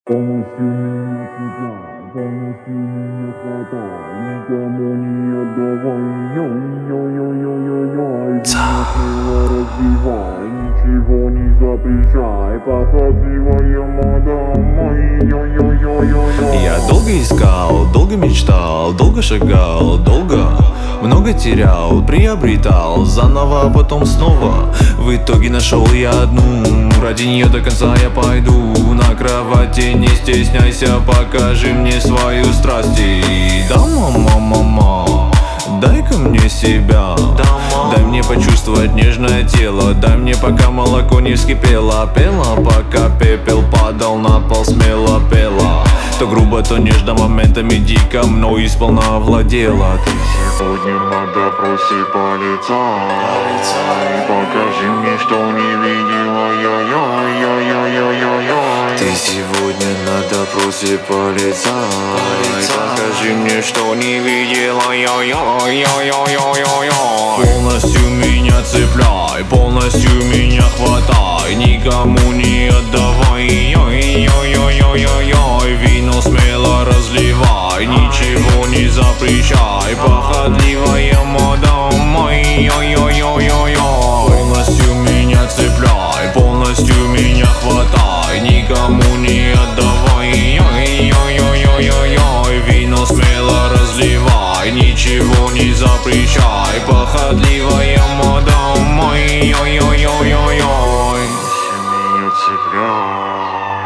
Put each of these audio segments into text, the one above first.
Полностью меня цепляй, полностью меня хватай, никому не отдавай, йой-йой-йой-йой-йой, меня смело развивай, ничего не запрещай, похотливая мадам, йой-йой-йой-йой. Я долго искал, долго мечтал, долго шагал, много терял, приобретал, заново, а потом снова. В итоге нашел я одну, ради нее до конца я пойду. На кровати не стесняйся, покажи мне свою страсть. Да, мама, дай-ка мне себя, дай мне почувствовать нежное тело, дай мне, пока молоко не вскипело. Пела, пока пепел падал на пол, смело пела. То грубо, то нежно, моментами дико мной сполна овладела. Сегодня на допросе полицай, покажи мне, что не видела, йой-йой-йой-йой-йой. Ты сегодня на допросе полицай, покажи мне, что не видела, йой-йой-йой-йой-йой. Полностью меня цепляй, полностью меня хватай, никому не отдавай, йой-йой-йой-йой-йой. Вино смело разливай, ничего не запрещай, похотливая мадам, йой-йой-йой-йой-йой. Полностью меня цепляй, полностью меня хватай, никому не отдавай, йой-йой-йой-йой-йой. Вино смело разливай, ничего не запрещай, похотливая мадам, йой-йой-йой-йой-йой. Меня цепляй,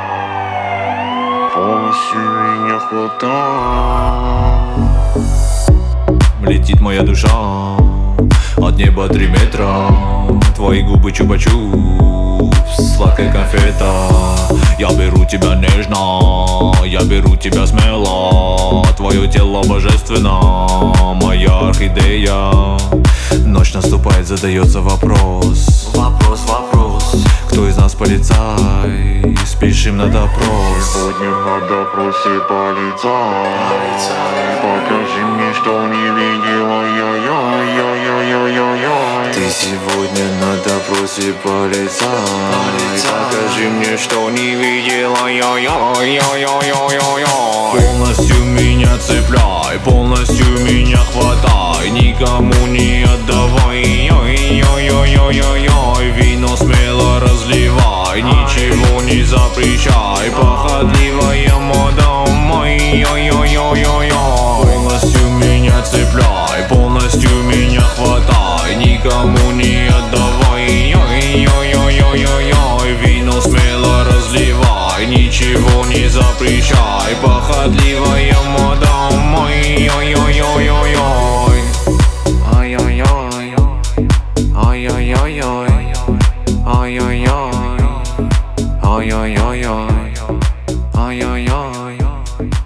полностью меня хватай. Летит моя душа от неба 3 метра, твои губы чупа-чупс, сладкая конфета. Я беру тебя нежно, я беру тебя смело, твое тело божественно, моя орхидея. Ночь наступает, задается вопрос, кто из нас полицай? Спешим на допрос. Сегодня на допросе полицай, покажи мне, что не видела, йой-йой-йой-йой-йой-йой. Ты сегодня на допросе полицай, покажи мне, что не видела, йой-йой-йой-йой-йой. Полностью меня цепляй, полностью меня хватай, никому не отдавай, йой-йой-йой-йой-йой. Вино смело разливай, ничего не запрещай, похотливая мадам, йой-йой-йой-йой-йой. Полностью меня цепляй, полностью меня хватай, никому не отдавай, йой-йой-йой-йой-йой. Вино смело разливай, ничего не запрещай, похотливая мадам, йой-йой-йой-йой-йой. Ай-яй-яй, ай-яй-яй-яй, ай-яй-яй, ай-яй-яй-яй, ай-яй-яй,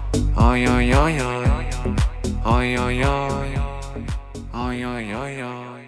ай-яй-яй-яй, ай-яй-яй, ай-яй-яй-яй.